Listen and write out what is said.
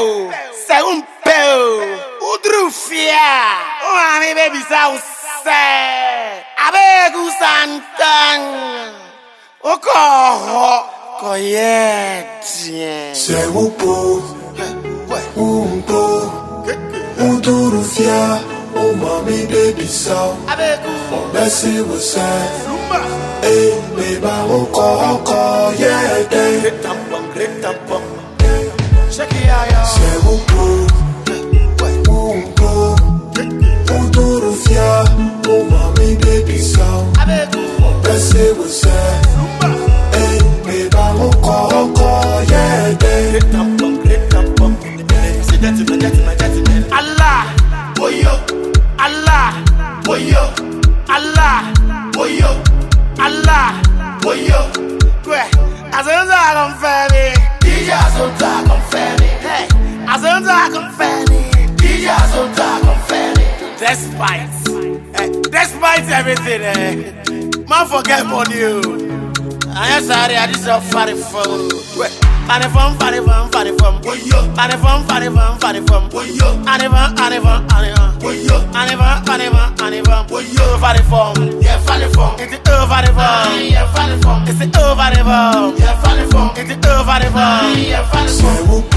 peu, c'est un peu. Udrufia, oh ami baby ça c'est. Avec ou santan, oko koyetien. C'est un peu, Udrufia, oh mami baby ça. Avec ou, Merci vous ça. Eh, baby, oko yete. check it out, yo. C'est un peu, Udrufia, oh mami baby ça. Avec ou, Merci vous ça. Eh, baby, oko yete. Allah, Oyo, Allah, oyo, Allah, oyo, Allah. oyo. Ouais, as soon as I come fairly, DJ Azonta confere. hey, as soon as I come fairly. DJ Azonta confere. Despite everything, man forget money. I am sorry, I just have funny phone. Funny phone, funny phone, funny phone. Oyo, Funny phone, funny phone, funny phone. oyo, Anivan, anivan, anivan. oyo, Anivan, anivan, anivan. oyo. Funny phone. Yeah, funny phone. It's the over the phone. Yeah, funny phone. It's the over the phone. Yeah, funny phone. It's the over the phone. Yeah, funny phone.